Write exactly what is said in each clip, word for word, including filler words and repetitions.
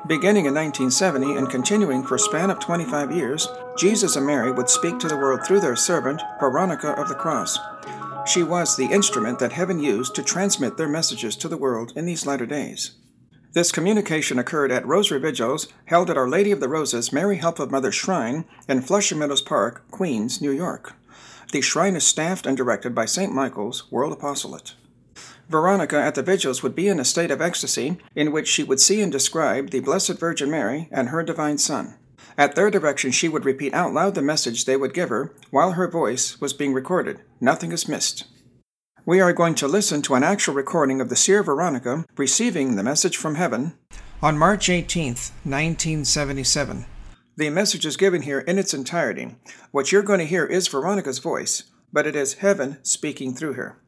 Beginning in nineteen seventy and continuing for a span of twenty-five years, Jesus and Mary would speak to the world through their servant, Veronica of the Cross. She was the instrument that heaven used to transmit their messages to the world in these latter days. This communication occurred at Rosary Vigils, held at Our Lady of the Roses Mary Help of Mother Shrine in Flushing Meadows Park, Queens, New York. The shrine is staffed and directed by Saint Michael's World Apostolate. Veronica at the vigils would be in a state of ecstasy in which she would see and describe the Blessed Virgin Mary and her divine Son. At their direction, she would repeat out loud the message they would give her while her voice was being recorded. Nothing is missed. We are going to listen to an actual recording of the Seer Veronica receiving the message from heaven on March eighteenth, nineteen seventy-seven. The message is given here in its entirety. What you're going to hear is Veronica's voice, but it is heaven speaking through her.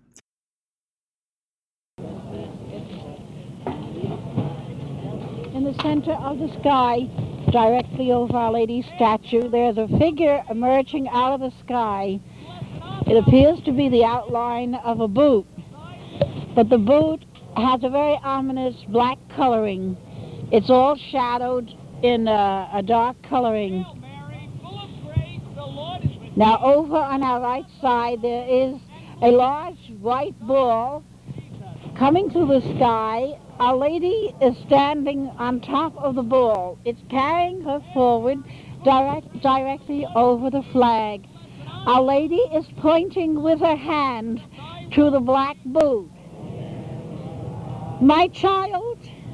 In the center of the sky, directly over Our Lady's statue, there's a figure emerging out of the sky. It appears to be the outline of a boot, but the boot has a very ominous black coloring. It's all shadowed in a, a dark coloring. Now over on our right side there is a large white bull coming through the sky. Our Lady is standing on top of the bull. It's carrying her forward direct, directly over the flag. Our Lady is pointing with her hand to the black boot. My child,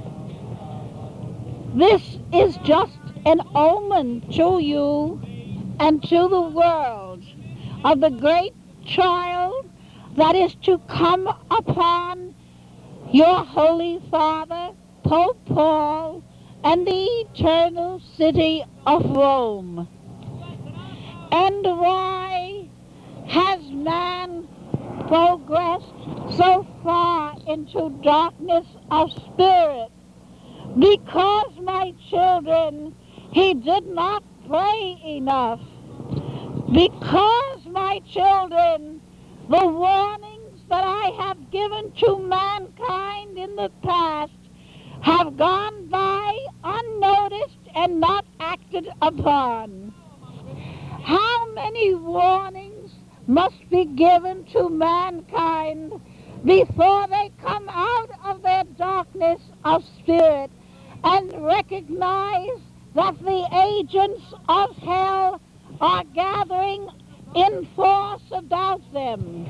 this is just an omen to you and to the world of the great child that is to come upon your Holy Father, Pope Paul, and the eternal city of Rome. And why has man progressed so far into darkness of spirit? Because, my children, he did not pray enough. Because, my children, the warnings that I have given to mankind in the past have gone by unnoticed and not acted upon. How many warnings must be given to mankind before they come out of their darkness of spirit and recognize that the agents of hell are gathering in force about them?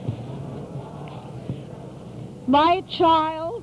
My child,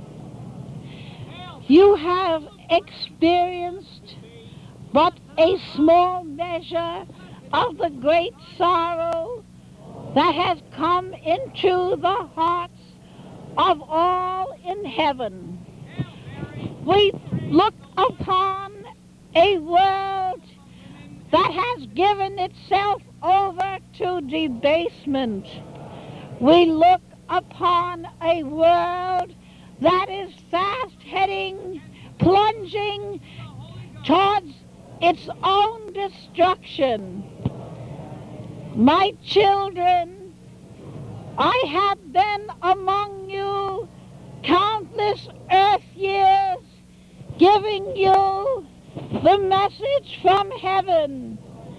you have experienced but a small measure of the great sorrow that has come into the hearts of all in heaven. We look upon a world that has given itself over to debasement. We look upon a world that is fast heading, plunging towards its own destruction. My children, I have been among you countless earth years, giving you the message from heaven.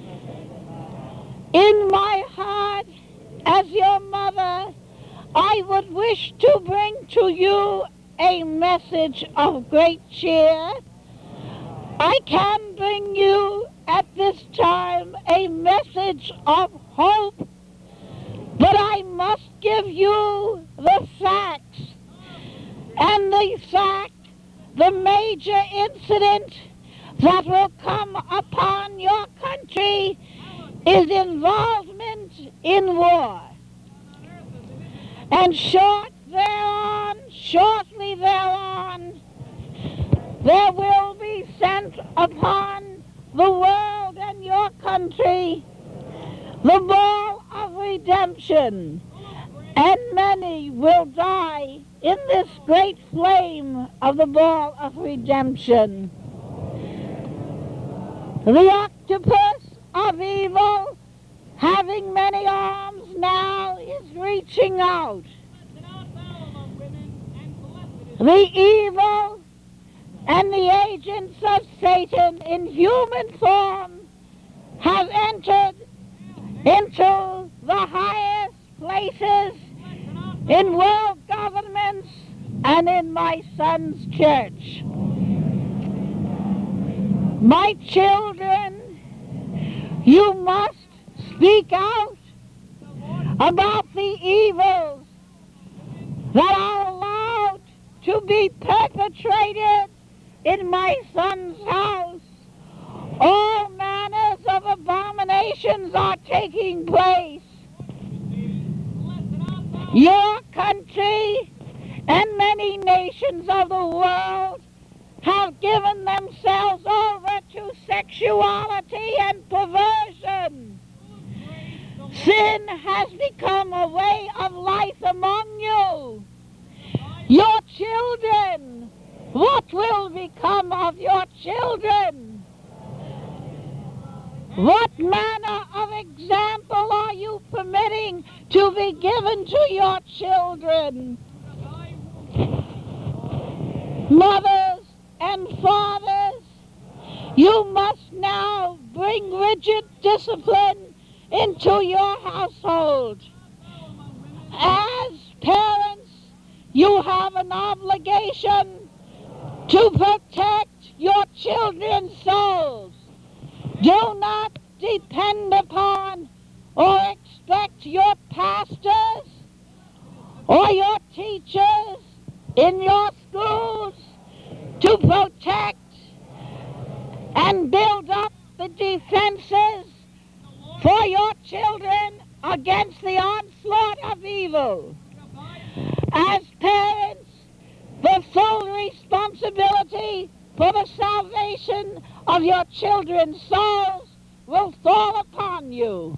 In my heart, as your mother, I would wish to bring to you a message of great cheer. I can bring you at this time a message of hope, but I must give you the facts. And the fact, the major incident that will come upon your country is involvement in war. And short thereon, shortly thereon, there will be sent upon the world and your country the ball of redemption, and many will die in this great flame of the ball of redemption. The octopus of evil, having many arms now, is reaching out. The evil and the agents of Satan in human form have entered into the highest places in world governments and in my son's church. My children, you must speak out about the evils that are allowed to be perpetrated in my son's house. All manners of abominations are taking place. Your country and many nations of the world have given themselves over to sexuality and perversion. Sin has become a way of life among you. Your children, what will become of your children? What manner of example are you permitting to be given to your children? Mothers and fathers, you must now bring rigid discipline into your household. As parents, you have an obligation to protect your children's souls. Do not depend upon or expect your pastors or your teachers in your schools to protect and build up the defenses for your children against the onslaught of evil. As parents, the full responsibility for the salvation of your children's souls will fall upon you.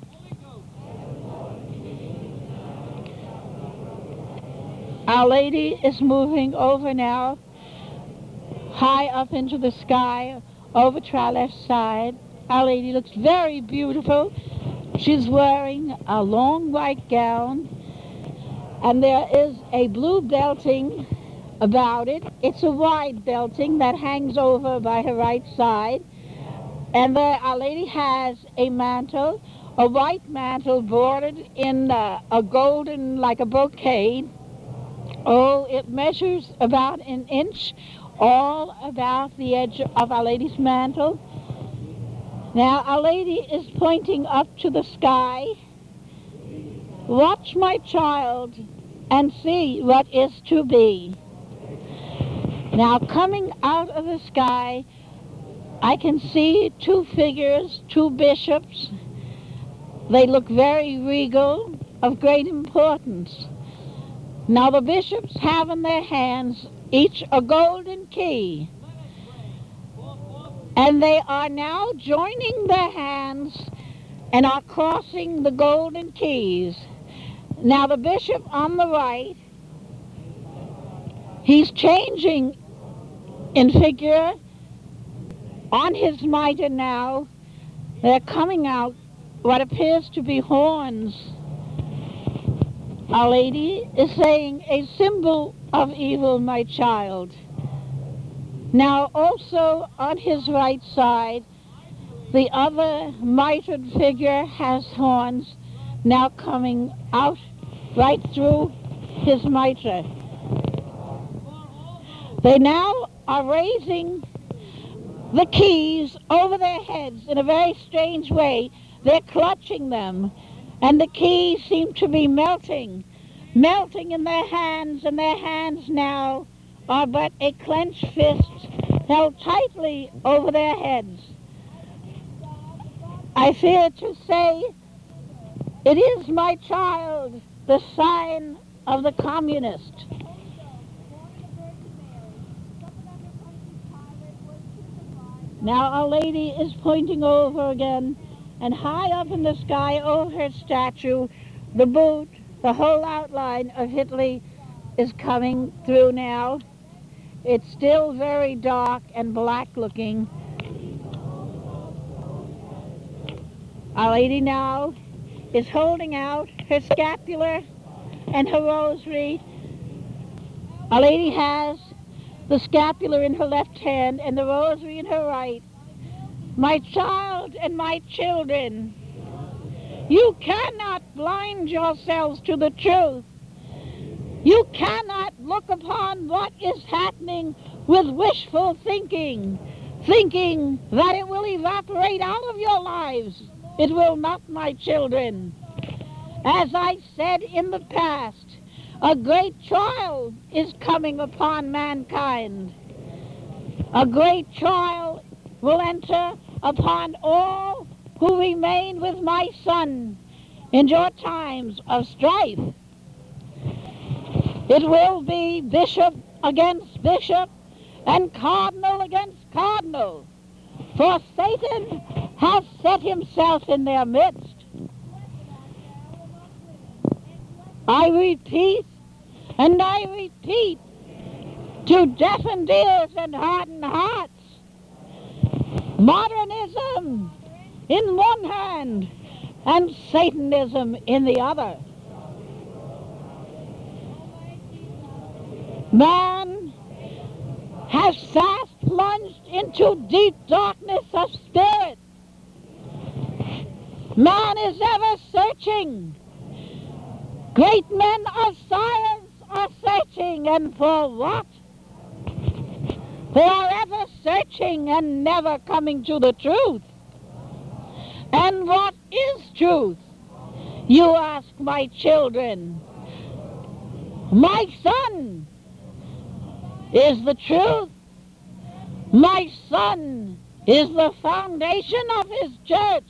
Our Lady is moving over now, high up into the sky, over to our left side. Our Lady looks very beautiful. She's wearing a long white gown, and there is a blue belting about it. It's a wide belting that hangs over by her right side. And there Our Lady has a mantle, a white mantle bordered in uh, a golden, like a brocade. Oh, it measures about an inch all about the edge of Our Lady's mantle. Now, Our Lady is pointing up to the sky. Watch, my child, and see what is to be. Now, coming out of the sky, I can see two figures, two bishops. They look very regal, of great importance. Now, the bishops have in their hands each a golden key, and they are now joining their hands and are crossing the golden keys. Now, the bishop on the right, he's changing in figure. On his mitre now, they're coming out what appears to be horns. Our Lady is saying, a symbol of evil, my child. Now, also on his right side, the other mitred figure has horns now coming out right through his mitre. They now are raising the keys over their heads in a very strange way. They're clutching them, and the keys seem to be melting, melting in their hands, and their hands now are but a clenched fist held tightly over their heads. I fear to say, it is, my child, the sign of the communist. Now Our Lady is pointing over again, and high up in the sky over her statue, the boot, the whole outline of Hitler is coming through now. It's still very dark and black looking. Our Lady now is holding out her scapular and her rosary. Our Lady has the scapular in her left hand and the rosary in her right. My child and my children, you cannot blind yourselves to the truth. You cannot look upon what is happening with wishful thinking, thinking that it will evaporate out of your lives. It will not, my children. As I said in the past, a great trial is coming upon mankind. A great trial will enter upon all who remain with my Son in your times of strife. It will be bishop against bishop and cardinal against cardinal, for Satan has set himself in their midst. I repeat, and I repeat, to deafened ears and hardened hearts, modernism in one hand and Satanism in the other. Man has fast plunged into deep darkness of spirit. Man is ever searching. Great men of science are searching, and for what? They are ever searching and never coming to the truth. And what is truth? You ask my children. My Son is the truth. My Son is the foundation of his church.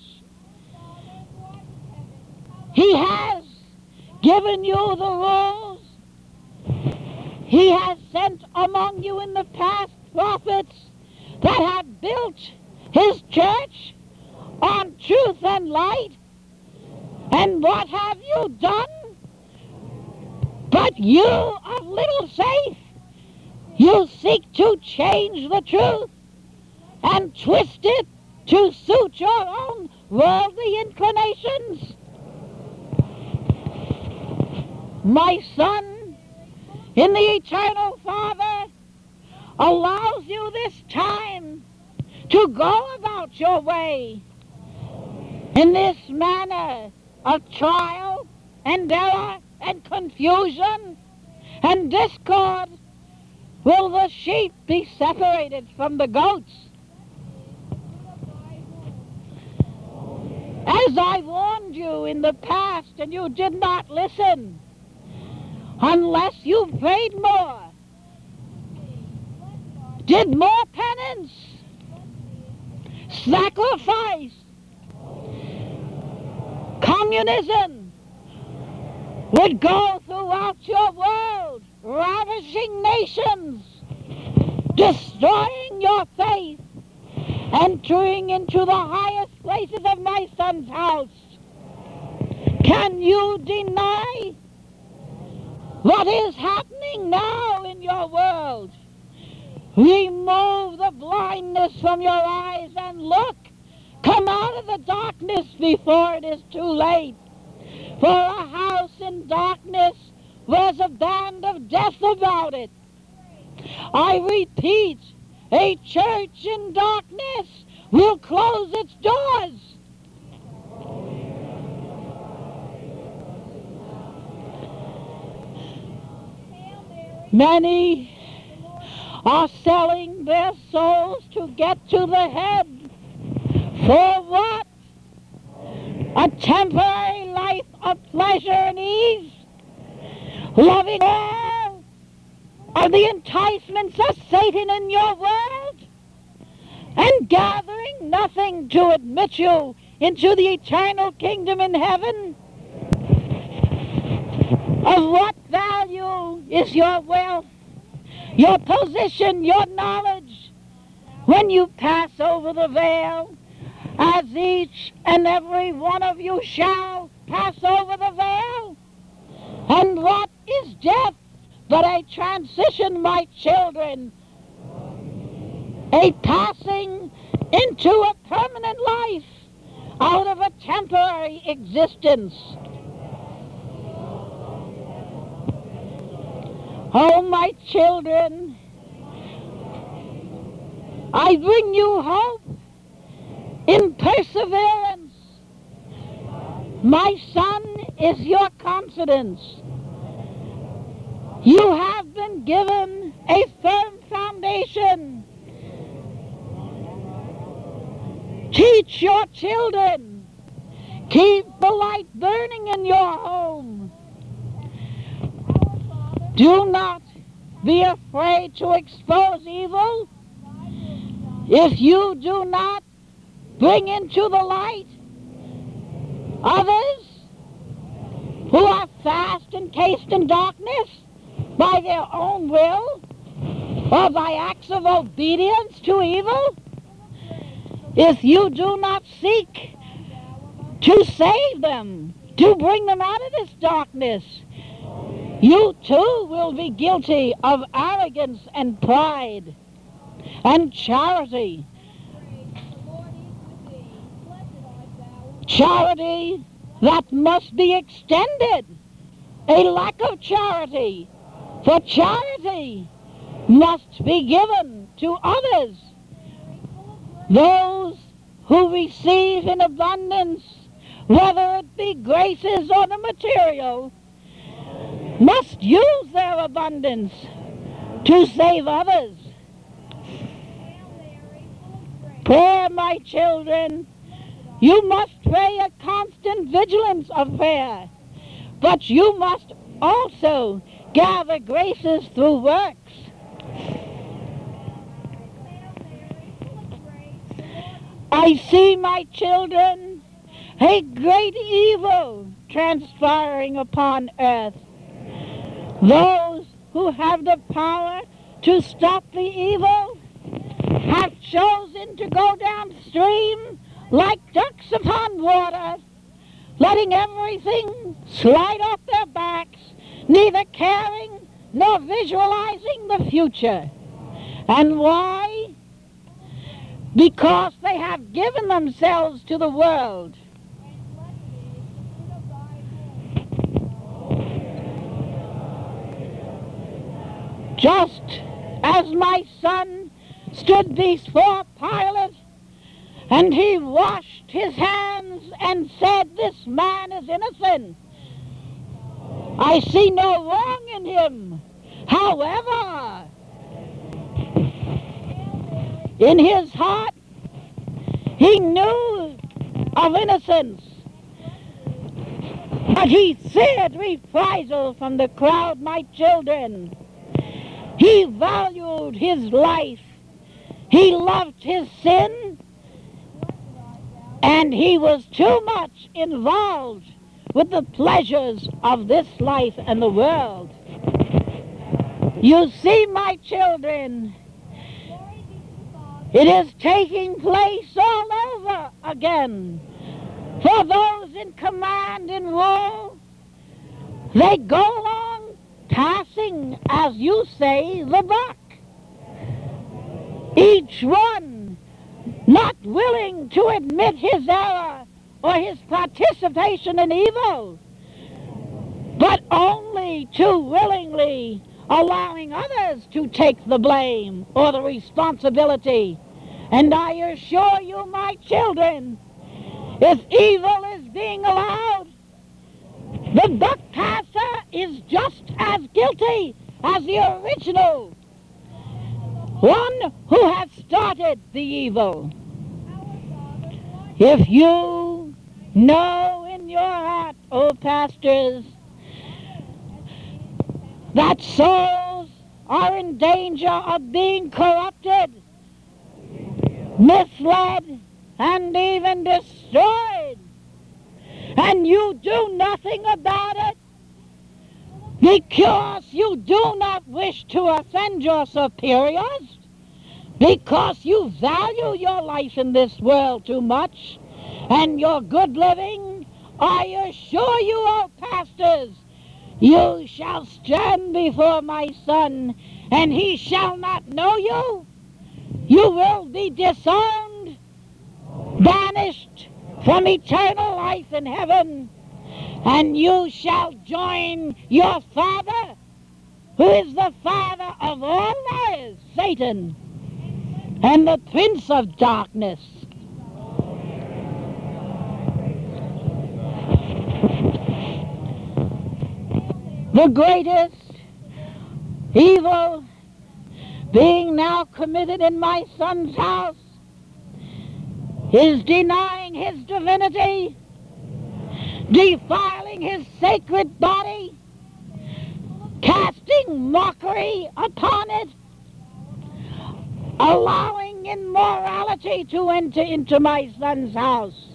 He has given you the rules. He has sent among you in the past prophets that have built his church on truth and light. And what have you done? But you of little faith, you seek to change the truth and twist it to suit your own worldly inclinations. My Son, in the Eternal Father, allows you this time to go about your way. In this manner of trial and error and confusion and discord will the sheep be separated from the goats. As I warned you in the past and you did not listen, unless you prayed more, did more penance, sacrifice, communism would go throughout your world, ravishing nations, destroying your faith, entering into the highest places of my Son's house. Can you deny what is happening now in your world? Remove the blindness from your eyes and look. Come out of the darkness before it is too late. For a house in darkness, there's a band of death about it. I repeat, a church in darkness will close its doors. Many are selling their souls to get to the head. For what? A temporary life of pleasure and ease, loving all of the enticements of Satan in your world, and gathering nothing to admit you into the eternal kingdom in heaven. Of what value is your wealth, your position, your knowledge, when you pass over the veil, as each and every one of you shall pass over the veil? And what is death but a transition, my children, a passing into a permanent life out of a temporary existence? Oh, my children, I bring you hope in perseverance. My son is your confidence. You have been given a firm foundation. Teach your children. Keep the light burning in your home. Do not be afraid to expose evil. If you do not bring into the light others who are fast encased in darkness by their own will or by acts of obedience to evil, if you do not seek to save them, to bring them out of this darkness, you too will be guilty of arrogance and pride and charity. Charity that must be extended. A lack of charity, for charity must be given to others. Those who receive in abundance, whether it be graces or the material, must use their abundance to save others. Prayer, my children, you must pray a constant vigilance of prayer, but you must also gather graces through works. I see, my children, a great evil transpiring upon earth. Those who have the power to stop the evil have chosen to go downstream like ducks upon water, letting everything slide off their backs, neither caring nor visualizing the future. And why? Because they have given themselves to the world. Just as my son stood before Pilate and he washed his hands and said, "This man is innocent. I see no wrong in him." However, in his heart, he knew of innocence, but he feared reprisal from the crowd, my children. He valued his life. He loved his sin, and he was too much involved with the pleasures of this life and the world. You see, my children, it is taking place all over again. For those in command and rule, they go along passing, as you say, the buck. Each one not willing to admit his error or his participation in evil, but only too willingly allowing others to take the blame or the responsibility. And I assure you, my children, if evil is being allowed, the buck passer is just as guilty as the original one who has started the evil. If you know in your heart, O pastors, that souls are in danger of being corrupted, misled, and even destroyed, and you do nothing about it because you do not wish to offend your superiors, because you value your life in this world too much and your good living, I assure you, O pastors, you shall stand before my son, and he shall not know you. You will be disowned, banished from eternal life in heaven, and you shall join your father, who is the father of all liars, Satan. and the prince of darkness. The greatest evil being now committed in my son's house is denying his divinity, defiling his sacred body, casting mockery upon it, allowing immorality to enter into my son's house.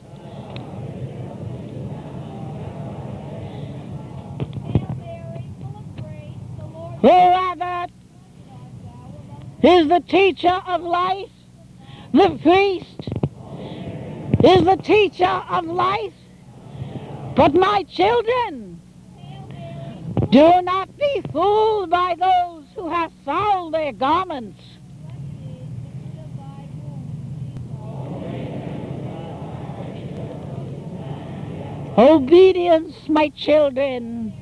Whoever is the teacher of life, the priest is the teacher of life, but my children, do not be fooled by those who have soiled their garments. Obedience, my children.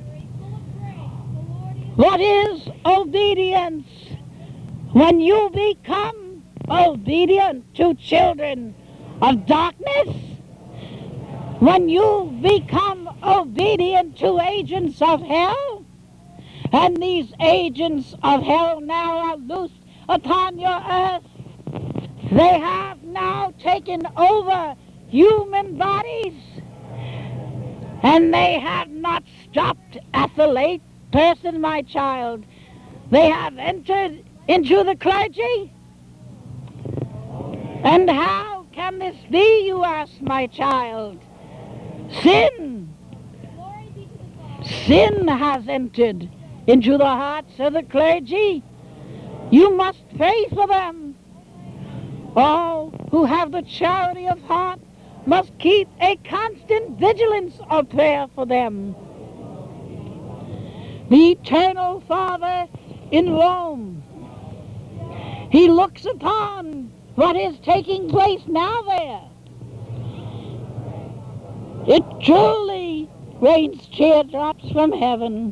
What is obedience? When you become obedient to children of darkness, when you become obedient to agents of hell, and these agents of hell now are loosed upon your earth, they have now taken over human bodies, and they have not stopped at the late person, my child. They have entered into the clergy. And how can this be, you ask, my child? Sin. Sin has entered into the hearts of the clergy. You must pray for them. All who have the charity of heart must keep a constant vigilance of prayer for them. The Eternal Father in Rome, he looks upon what is taking place now there. It truly rains teardrops from heaven.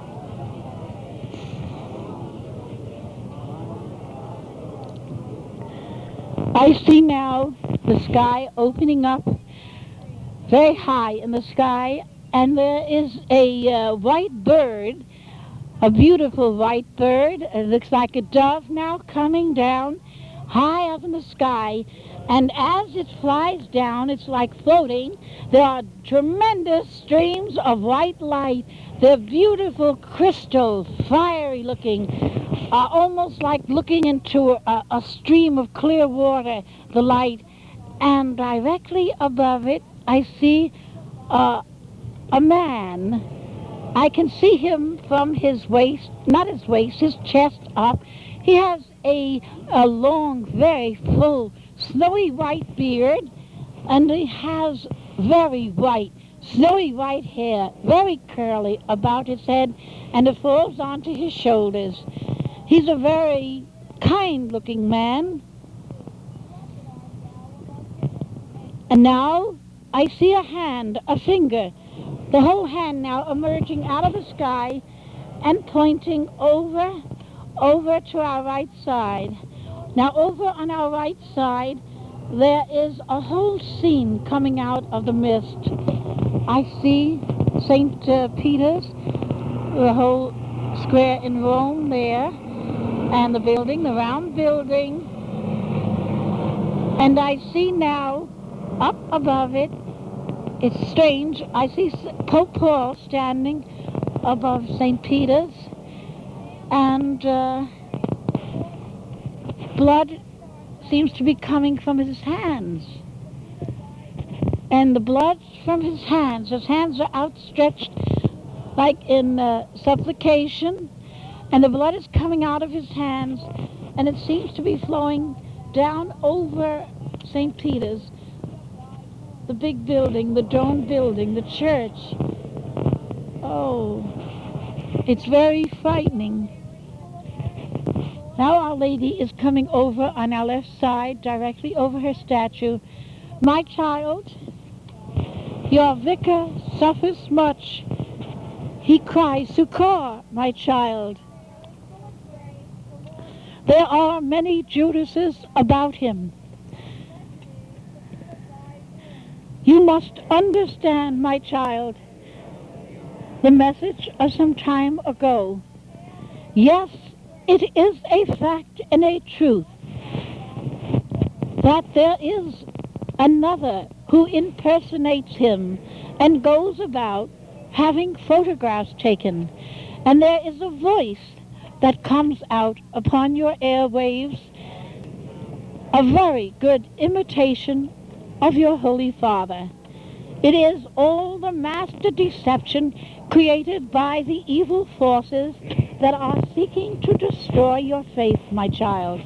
I see now the sky opening up very high in the sky, and there is a uh, white bird, a beautiful white bird. It looks like a dove now coming down high up in the sky, and as it flies down, it's like floating. There are tremendous streams of white light. They're beautiful, crystal, fiery looking, uh, almost like looking into a, a stream of clear water, the light. And directly above it, I see uh, a man. I can see him from his waist, not his waist, his chest up. He has a, a long, very full, snowy white beard, and he has very white, snowy white hair, very curly about his head, and it falls onto his shoulders. He's a very kind-looking man. And now I see a hand, a finger, the whole hand now emerging out of the sky and pointing over, over to our right side. Now over on our right side, there is a whole scene coming out of the mist. I see Saint Uh, Peter's, the whole square in Rome there, and the building, the round building. And I see now, up above it, it's strange, I see Pope Paul standing above Saint Peter's, and uh, blood seems to be coming from his hands. And the blood from his hands, his hands are outstretched like in uh, supplication, and the blood is coming out of his hands, and it seems to be flowing down over Saint Peter's, the big building, the dome building, the church. Oh, it's very frightening. Now Our Lady is coming over on our left side, directly over her statue. My child, your vicar suffers much. He cries, succor, my child. There are many Judases about him. You must understand, my child, the message of some time ago. Yes, it is a fact and a truth that there is another who impersonates him and goes about having photographs taken. And there is a voice that comes out upon your airwaves, a very good imitation of your Holy Father. It is all the master deception created by the evil forces that are seeking to destroy your faith, my child.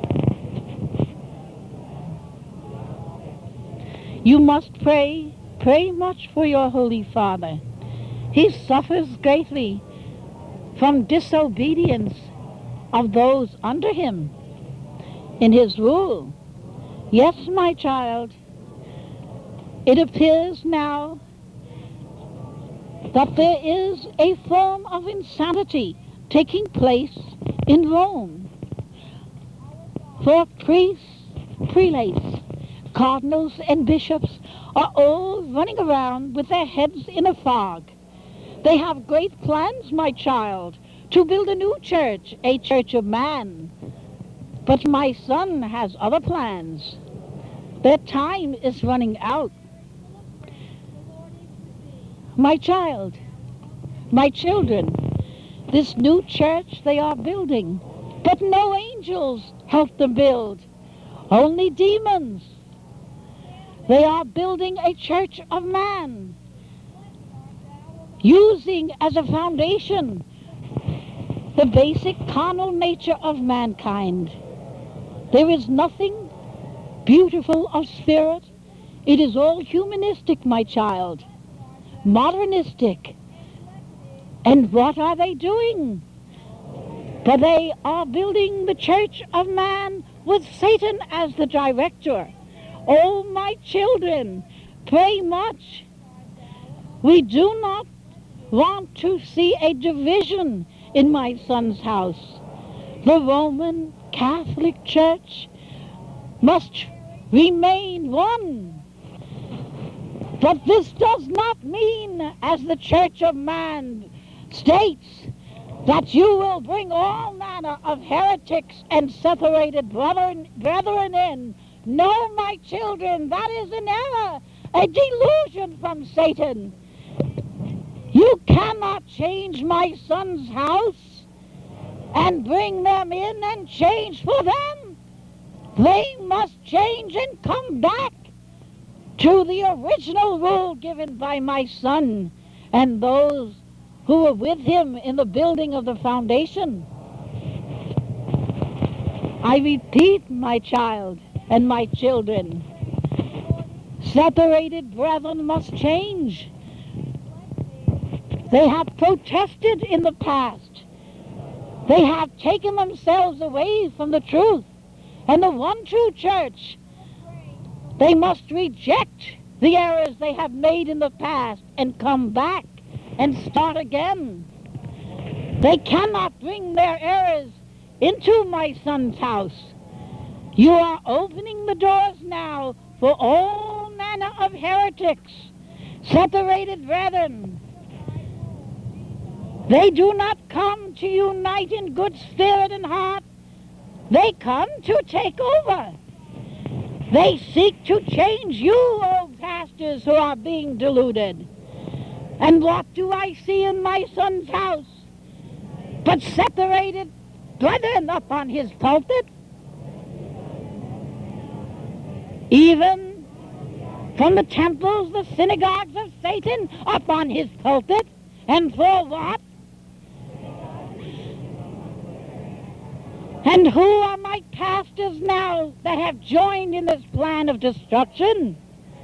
You must pray, pray much for your Holy Father. He suffers greatly from disobedience of those under him in his rule. Yes, my child, it appears now that there is a form of insanity taking place in Rome. For priests, prelates, cardinals, and bishops are all running around with their heads in a fog. They have great plans, my child, to build a new church, a church of man. But my son has other plans. Their time is running out. My child, my children, this new church they are building, but no angels help them build, only demons. They are building a church of man, using as a foundation the basic carnal nature of mankind. There is nothing beautiful of spirit. It is all humanistic, my child, modernistic. And what are they doing? But they are building the church of man with Satan as the director. Oh, my children, pray much. We do not want to see a division in my son's house. The Roman Catholic Church must remain one. But this does not mean, as the Church of Man states, that you will bring all manner of heretics and separated brethren, brethren in. No, my children, that is an error, a delusion from Satan. You cannot change my son's house and bring them in and change for them. They must change and come back to the original rule given by my son and those who were with him in the building of the foundation. I repeat, my child and my children, separated brethren must change. They have protested in the past. They have taken themselves away from the truth and the one true church. They must reject the errors they have made in the past and come back and start again. They cannot bring their errors into my son's house. You are opening the doors now for all manner of heretics, separated brethren. They do not come to unite in good spirit and heart. They come to take over. They seek to change you, old pastors who are being deluded. And what do I see in my son's house but separated brethren up on his pulpit? Even from the temples, the synagogues of Satan up on his pulpit. And for what? And who are my pastors now that have joined in this plan of destruction?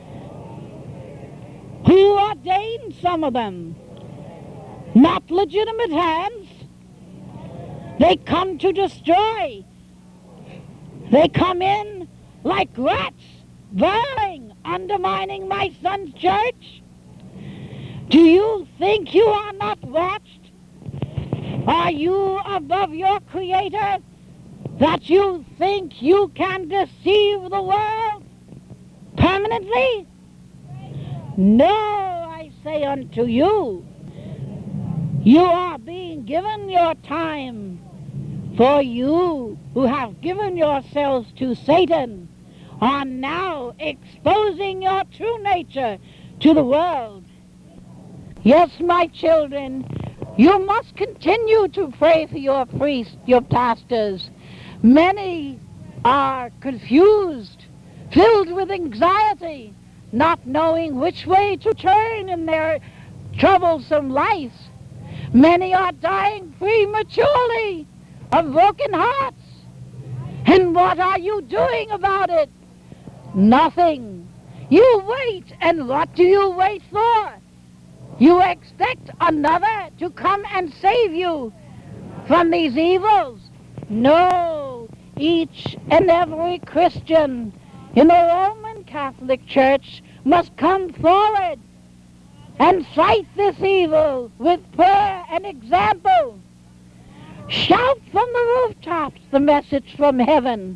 Who ordained some of them? Not legitimate hands. They come to destroy. They come in like rats, burning, undermining my son's church. Do you think you are not watched? Are you above your Creator? that you think you can deceive the world permanently? No, I say unto you, you are being given your time, for you who have given yourselves to Satan are now exposing your true nature to the world. Yes, my children, you must continue to pray for your priests, your pastors. Many are confused, filled with anxiety, not knowing which way to turn in their troublesome life. Many are dying prematurely of broken hearts. And what are you doing about it? Nothing. You wait, and what do you wait for? You expect another to come and save you from these evils? No. Each and every Christian in the Roman Catholic Church must come forward and fight this evil with prayer and example. Shout from the rooftops the message from heaven.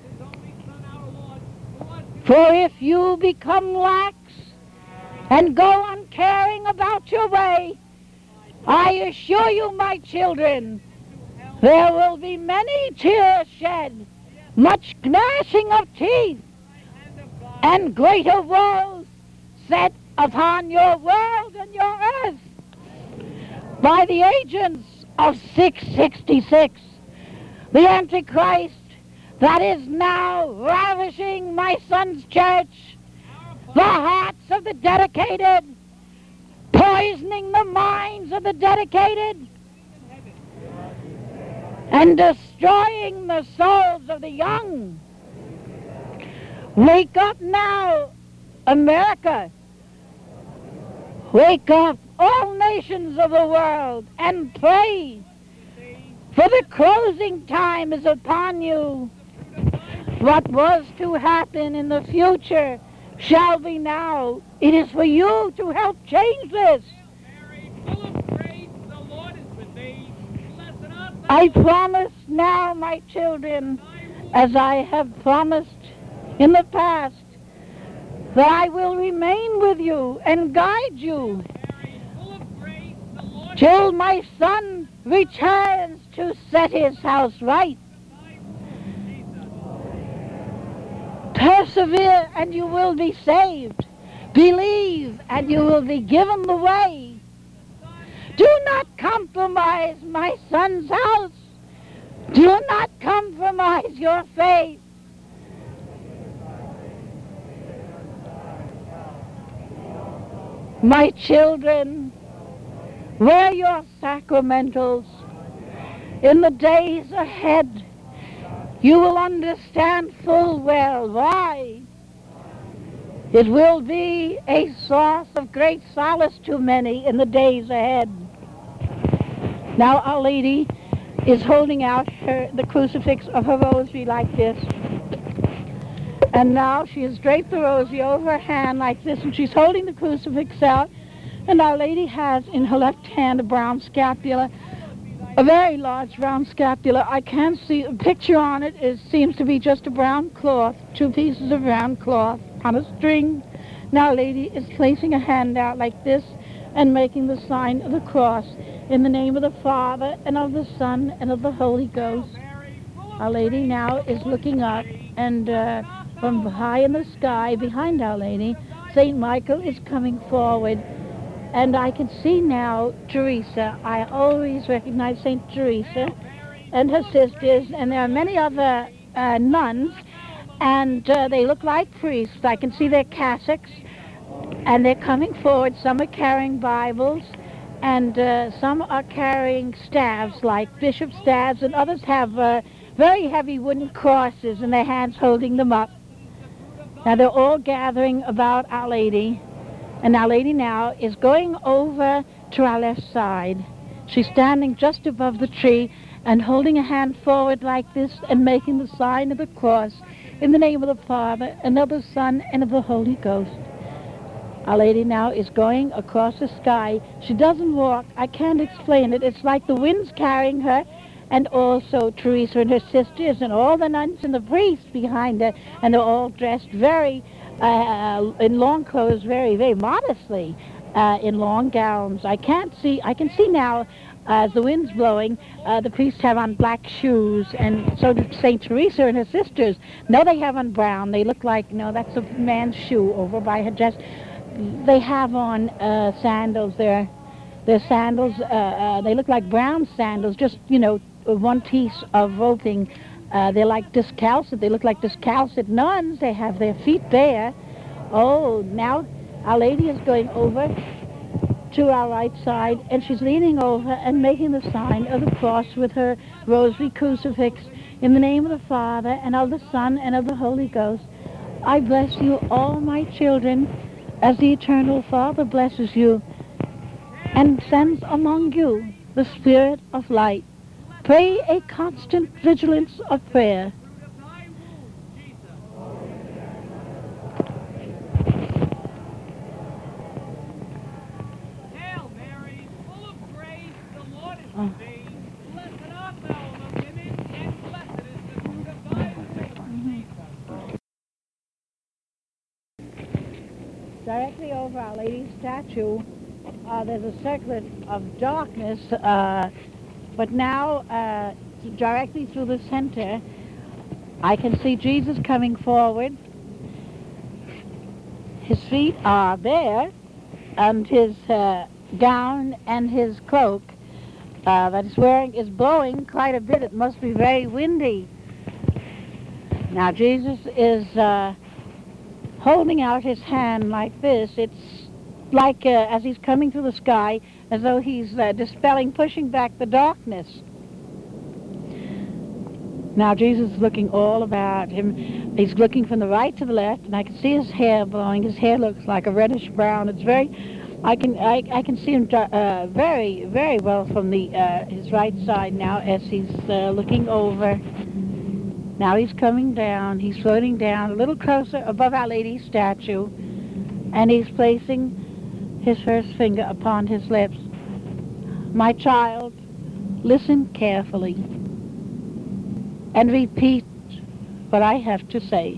For if you become lax and go uncaring about your way, I assure you, my children, there will be many tears shed, much gnashing of teeth, and greater woes set upon your world and your earth by the agents of six sixty-six, the Antichrist that is now ravishing my son's church, the hearts of the dedicated, poisoning the minds of the dedicated, and destroying the souls of the young. Wake up now, America. Wake up, all nations of the world, and pray, for the closing time is upon you. What was to happen in the future shall be now. It is for you to help change this. I promise now, my children, as I have promised in the past, that I will remain with you and guide you till my son returns to set his house right. Persevere and you will be saved. Believe and you will be given the way. Do not compromise my son's house. Do not compromise your faith. My children, wear your sacramentals. In the days ahead, you will understand full well why. It will be a source of great solace to many in the days ahead. Now Our Lady is holding out her, the crucifix of her rosary like this. And now she has draped the rosary over her hand like this, and she's holding the crucifix out. And Our Lady has in her left hand a brown scapula, a very large brown scapula. I can't see a picture on it. It seems to be just a brown cloth, two pieces of brown cloth on a string. Now Our Lady is placing a hand out like this and making the sign of the cross in the name of the Father and of the Son and of the Holy Ghost. Our Lady now is looking up, and uh, from high in the sky behind Our Lady, Saint Michael is coming forward. And I can see now Teresa. I always recognize Saint Teresa and her sisters, and there are many other uh, nuns, and uh, they look like priests. I can see their cassocks, and they're coming forward. Some are carrying Bibles, and uh, some are carrying staves, like bishop staves, and others have uh, very heavy wooden crosses in their hands holding them up. Now they're all gathering about Our Lady. And Our Lady now is going over to our left side. She's standing just above the tree and holding a hand forward like this and making the sign of the cross in the name of the Father and of the Son and of the Holy Ghost. Our Lady now is going across the sky. She doesn't walk. I can't explain it. It's like the wind's carrying her, and also Teresa and her sisters, and all the nuns and the priests behind her, and they're all dressed very uh, in long clothes, very, very modestly, uh, in long gowns. I can't see, I can see now, as the wind's blowing, uh, the priests have on black shoes, and so did Saint Teresa and her sisters. No, they have on brown. They look like, no, that's a man's shoe over by her dress. They have on uh, sandals. They're, they're sandals, uh, uh, they look like brown sandals, just, you know, one piece of roping. Uh, they're like discalced. They look like discalced nuns. They have their feet bare. Oh, now Our Lady is going over to our right side, and she's leaning over and making the sign of the cross with her rosary crucifix. In the name of the Father, and of the Son, and of the Holy Ghost, I bless you, all my children, as the Eternal Father blesses you, and sends among you the Spirit of light. Pray a constant vigilance of prayer. Hail Mary, full of grace, the Lord is with thee. Blessed art thou among women, and blessed is the fruit of thy womb, Jesus. Directly over Our Lady's statue, uh, there's a circlet of darkness, uh, but now, uh, directly through the center, I can see Jesus coming forward. His feet are bare, and his uh, gown and his cloak uh, that he's wearing is blowing quite a bit. It must be very windy. Now, Jesus is uh, holding out his hand like this. It's like uh, as he's coming through the sky, as though he's uh, dispelling, pushing back the darkness. Now Jesus is looking all about him. He's looking from the right to the left, and I can see his hair blowing. His hair looks like a reddish brown. It's very, I can I, I can see him uh, very very well from the uh, his right side now as he's uh, looking over. Now he's coming down. He's floating down a little closer above Our Lady's statue, and he's placing his first finger upon his lips. My child, listen carefully and repeat what I have to say.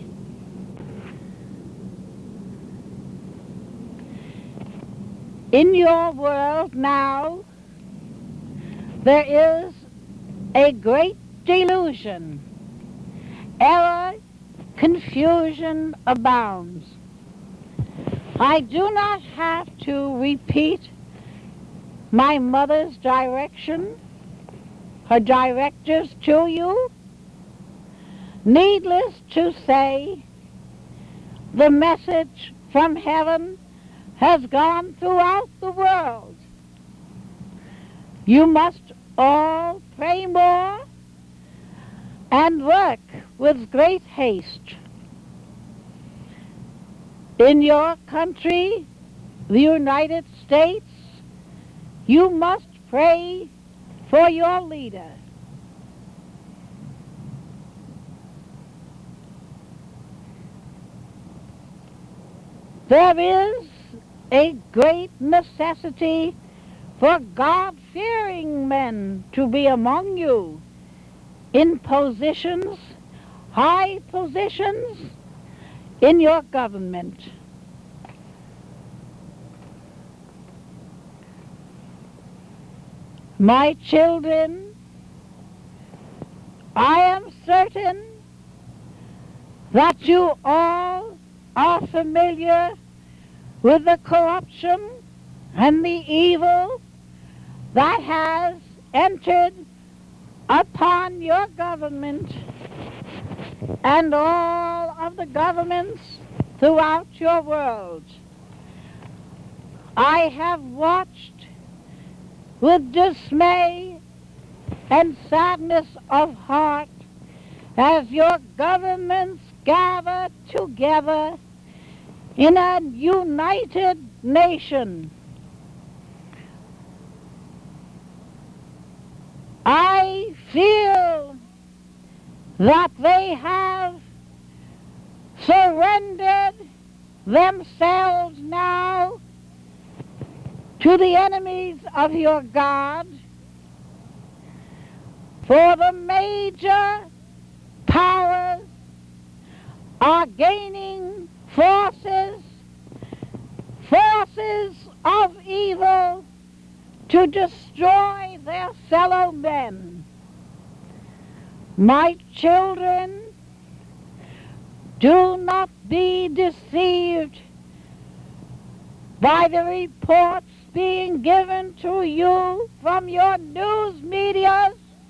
In your world now, there is a great delusion. Error, confusion abounds. I do not have to repeat my mother's direction, her directives to you. Needless to say, the message from heaven has gone throughout the world. You must all pray more and work with great haste. In your country, the United States, you must pray for your leader. There is a great necessity for God-fearing men to be among you in positions, high positions in your government. My children, I am certain that you all are familiar with the corruption and the evil that has entered upon your government and all of the governments throughout your world. I have watched with dismay and sadness of heart as your governments gather together in a united nation. I feel that they have surrendered themselves now to the enemies of your God. For the major powers are gaining forces, forces of evil to destroy their fellow men. My children, do not be deceived by the reports being given to you from your news medias,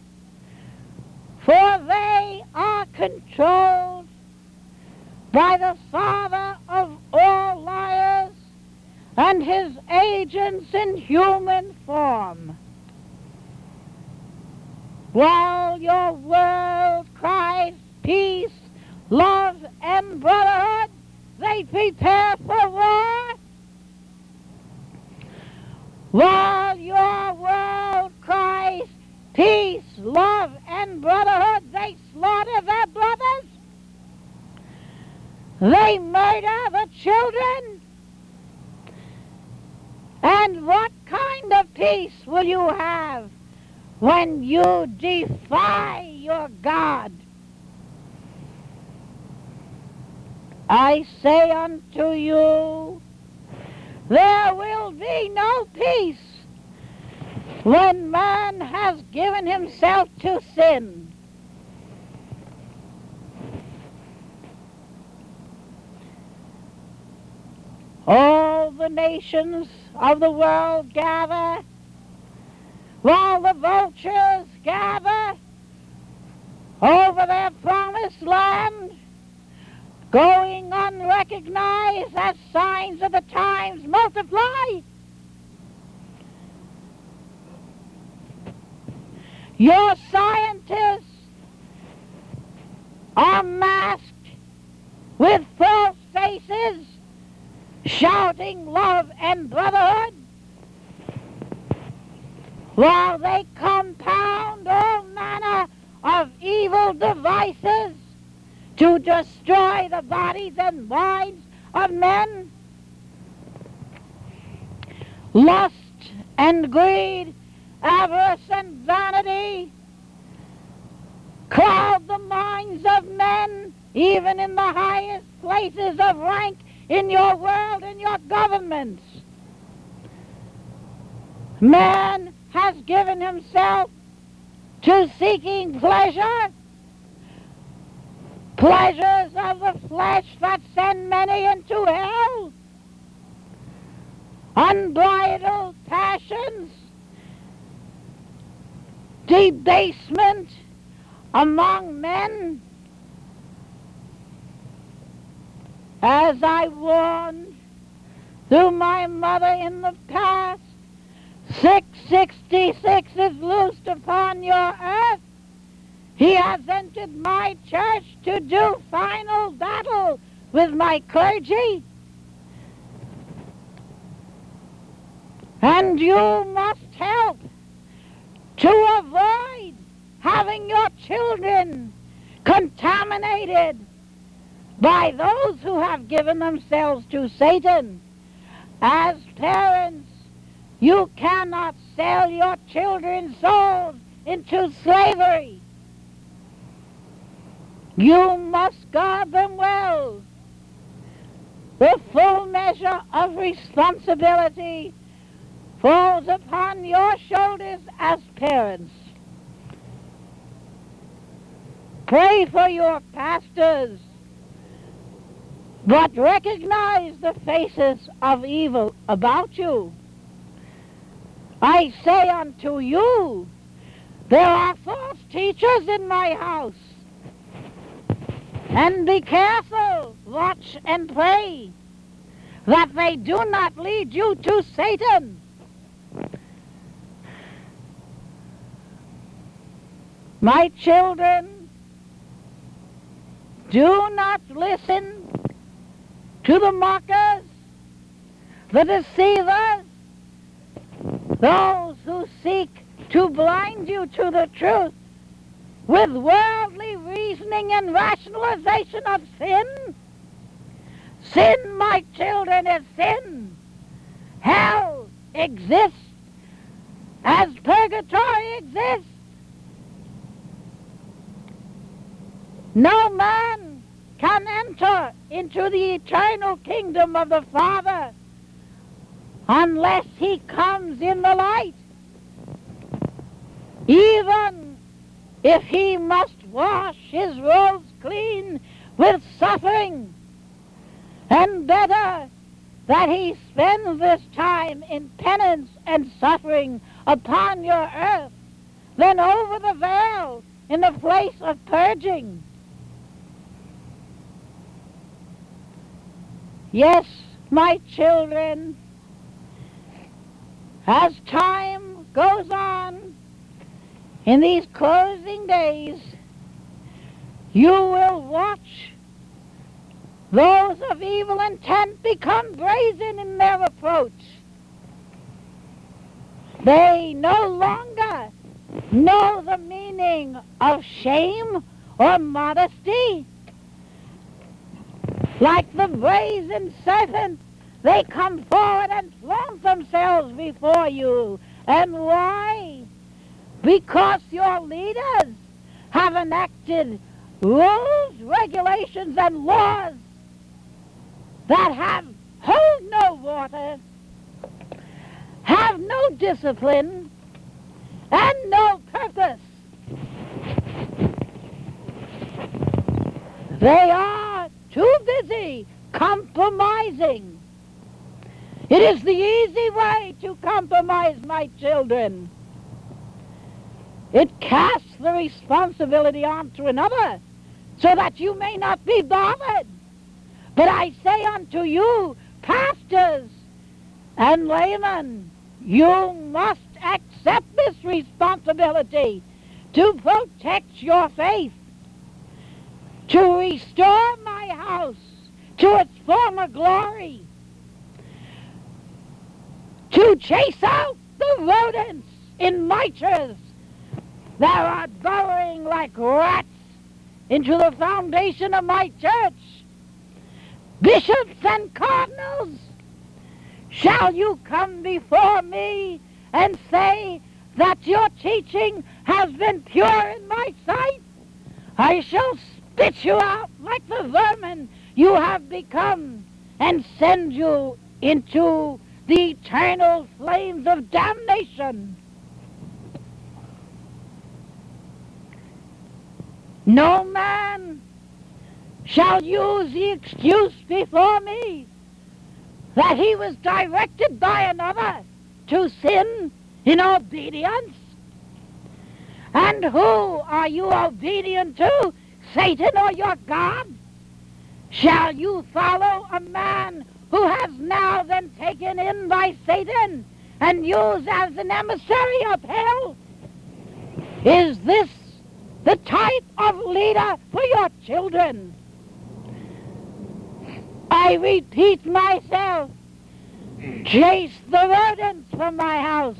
for they are controlled by the father of all liars and his agents in human form. While your world cries peace, love, and brotherhood, they prepare for war. While your world cries peace, love, and brotherhood, they slaughter their brothers. They murder the children. And what kind of peace will you have when you defy your God? I say unto you, there will be no peace when man has given himself to sin. All the nations of the world gather, while the vultures gather over their promised land, going unrecognized as signs of the times multiply. Your scientists are masked with false faces, shouting love and brotherhood, while they compound all manner of evil devices to destroy the bodies and minds of men. Lust and greed, avarice and vanity cloud the minds of men, even in the highest places of rank in your world and your governments. Man has given himself to seeking pleasure, pleasures of the flesh that send many into hell, unbridled passions, debasement among men. As I warned through my mother in the past, six sixty-six is loosed upon your earth. He has entered my church to do final battle with my clergy. And you must help to avoid having your children contaminated by those who have given themselves to Satan. As parents, you cannot sell your children's souls into slavery. You must guard them well. The full measure of responsibility falls upon your shoulders as parents. Pray for your pastors, but recognize the faces of evil about you. I say unto you, there are false teachers in my house. And be careful, watch and pray, that they do not lead you to Satan. My children, do not listen to the mockers, the deceivers, those who seek to blind you to the truth with worldly reasoning and rationalization of sin. Sin, my children, is sin. Hell exists as purgatory exists. No man can enter into the eternal kingdom of the Father unless he comes in the light, even if he must wash his robes clean with suffering, and better that he spends this time in penance and suffering upon your earth than over the veil in the place of purging. Yes, my children, as time goes on in these closing days, you will watch those of evil intent become brazen in their approach. They no longer know the meaning of shame or modesty. Like the brazen serpent, they come forward and flaunt themselves before you. And why? Because your leaders have enacted rules, regulations, and laws that have hold no water, have no discipline, and no purpose. They are too busy compromising. It is the easy way to compromise, my children. It casts the responsibility onto another so that you may not be bothered. But I say unto you, pastors and laymen, you must accept this responsibility to protect your faith, to restore my house to its former glory, to chase out the rodents in mitres that are burrowing like rats into the foundation of my church. Bishops and cardinals, shall you come before me and say that your teaching has been pure in my sight? I shall spit you out like the vermin you have become and send you into the eternal flames of damnation. No man shall use the excuse before me that he was directed by another to sin in obedience. And who are you obedient to, Satan or your God? Shall you follow a man who has now been taken in by Satan and used as an emissary of hell? Is this the type of leader for your children? I repeat myself, chase the rodents from my house.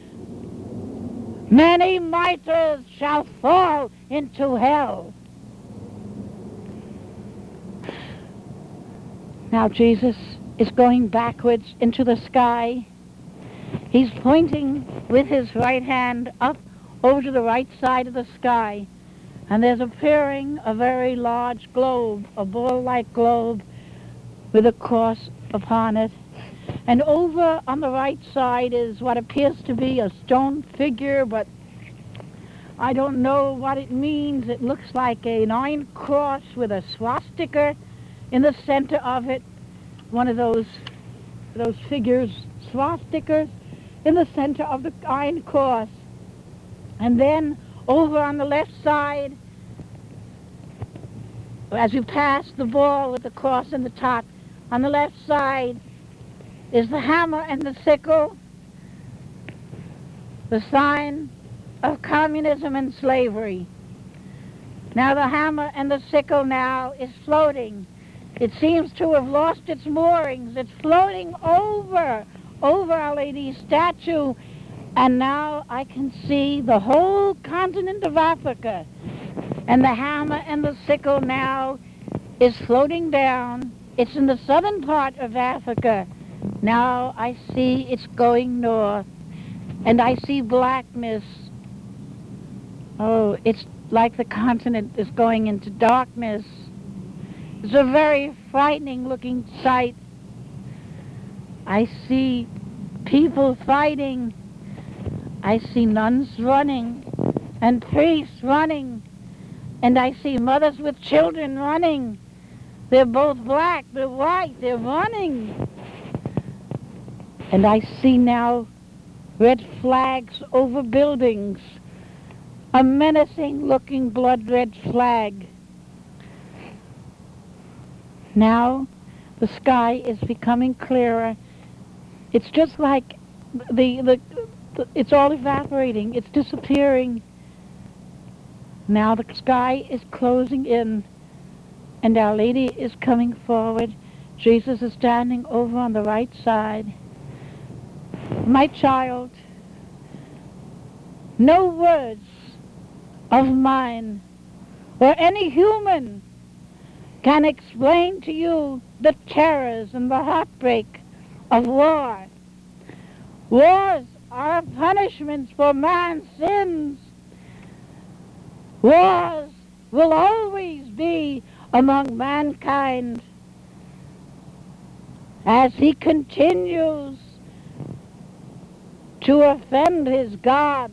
Many mitres shall fall into hell. Now Jesus is going backwards into the sky. He's pointing with his right hand up over to the right side of the sky. And there's appearing a very large globe, a ball-like globe with a cross upon it. And over on the right side is what appears to be a stone figure, but I don't know what it means. It looks like an iron cross with a swastika in the center of it. One of those, those figures, swastikas, in the center of the iron cross. And then over on the left side, as you pass the ball with the cross in the top, on the left side is the hammer and the sickle, the sign of communism and slavery. Now the hammer and the sickle now is floating. It seems to have lost its moorings. It's floating over, over Our Lady's statue. And now I can see the whole continent of Africa. And the hammer and the sickle now is floating down. It's in the southern part of Africa. Now I see it's going north. And I see blackness. Oh, it's like the continent is going into darkness. It's a very frightening looking sight. I see people fighting. I see nuns running and priests running. And I see mothers with children running. They're both black, they're white, they're running. And I see now red flags over buildings. A menacing looking blood red flag. Now the sky is becoming clearer. It's just like the, the, the it's all evaporating, it's disappearing. Now the sky is closing in, and Our Lady is coming forward. Jesus is standing over on the right side. My child, no words of mine or any human can explain to you the terrors and the heartbreak of war. Wars are punishments for man's sins. Wars will always be among mankind as he continues to offend his God.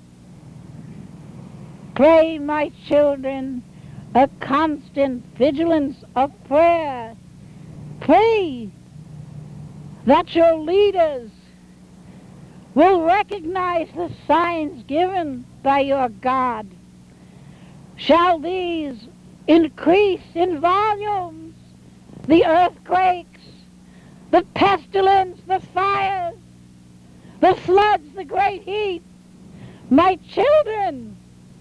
Pray, my children, a constant vigilance of prayer. Pray that your leaders will recognize the signs given by your God. Shall these increase in volumes, the earthquakes, the pestilence, the fires, the floods, the great heat? My children,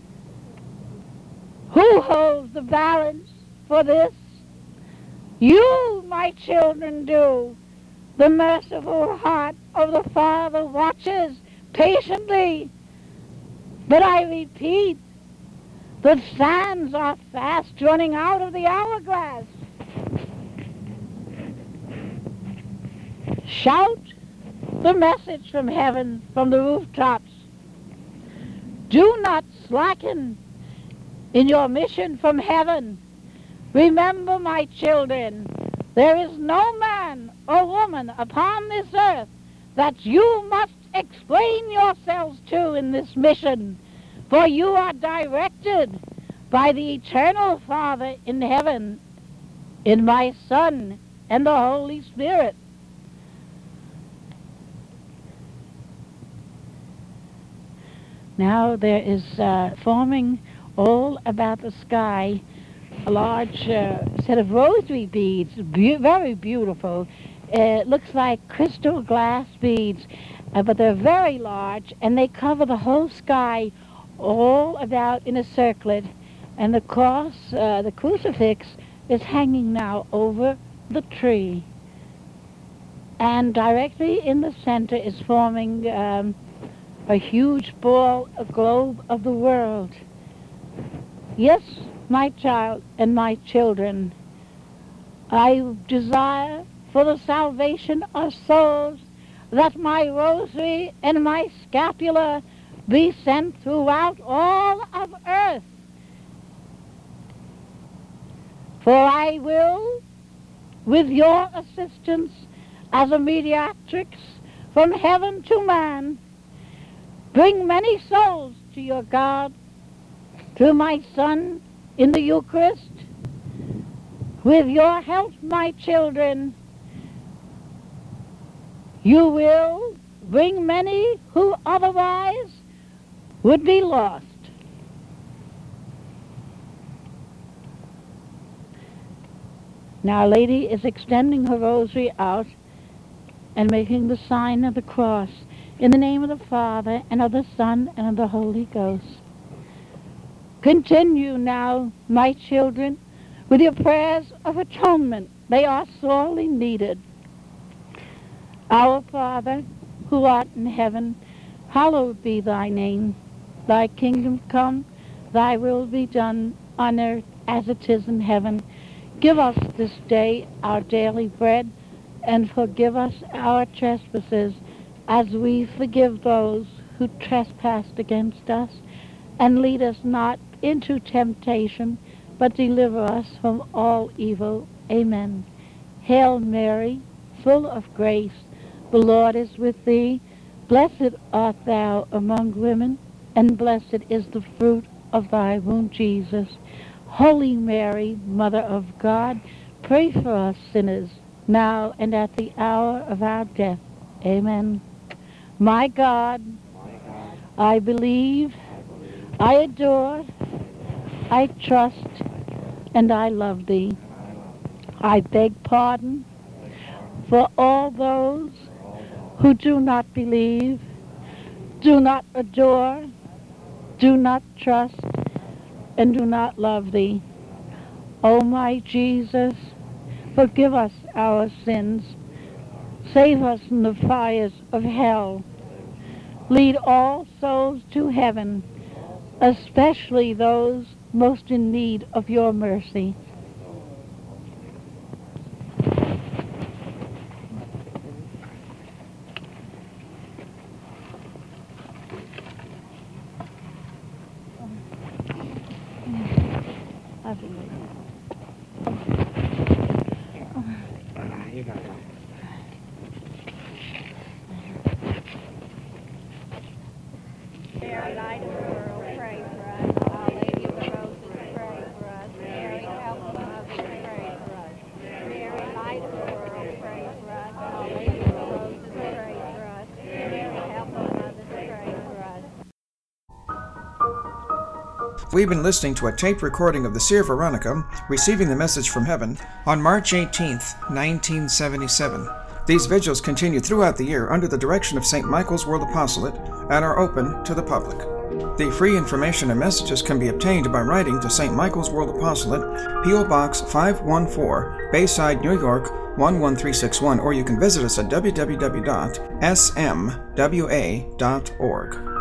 who holds the balance for this? You, my children, do. The merciful heart of the Father watches patiently. But I repeat, the sands are fast running out of the hourglass. Shout the message from heaven, from the rooftops. Do not slacken in your mission from heaven. Remember, my children, there is no man or woman upon this earth that you must explain yourselves to in this mission, for you are directed by the eternal Father in heaven, in my Son and the Holy Spirit. Now there is uh, forming all about the sky a large uh, set of rosary beads, be very beautiful. Uh, it looks like crystal glass beads, uh, but they're very large, and they cover the whole sky all about in a circlet. And the cross, uh, the crucifix, is hanging now over the tree. And directly in the center is forming um, a huge ball, a globe of the world. Yes, my child and my children, I desire for the salvation of souls that my rosary and my scapula be sent throughout all of earth. For I will, with your assistance as a mediatrix from heaven to man, bring many souls to your God through my Son in the Eucharist. With your help, my children, you will bring many who otherwise would be lost. Now Our Lady is extending her rosary out and making the sign of the cross in the name of the Father and of the Son and of the Holy Ghost. Continue now, my children, with your prayers of atonement. They are sorely needed. Our Father, who art in heaven, hallowed be thy name. Thy kingdom come, thy will be done on earth as it is in heaven. Give us this day our daily bread, and forgive us our trespasses, as we forgive those who trespass against us. And lead us not into temptation, but deliver us from all evil. Amen. Hail Mary, full of grace, the Lord is with thee. Blessed art thou among women, and blessed is the fruit of thy womb, Jesus. Holy Mary, Mother of God, pray for us sinners, now and at the hour of our death. Amen. My God, I believe, I adore, I trust, and I love thee. I beg pardon for all those who do not believe, do not adore, do not trust, and do not love thee. O my Jesus, forgive us our sins. Save us from the fires of hell. Lead all souls to heaven, especially those most in need of your mercy. You got it. Mary, Light of the World, pray for us. Our Lady of the Roses, pray for us. Mary, Help of Mothers, pray for us. Mary, Light of the World, pray for us. Our Lady of the Roses, pray for us. Mary, Help of Mothers, pray for us. We've been listening to a taped recording of the Seer Veronica receiving the message from heaven on March eighteenth, nineteen seventy-seven. These vigils continue throughout the year under the direction of Saint Michael's World Apostolate and are open to the public. The free information and messages can be obtained by writing to Saint Michael's World Apostolate, P O Box five one four, Bayside, New York one one three six one, or you can visit us at w w w dot s m w a dot org.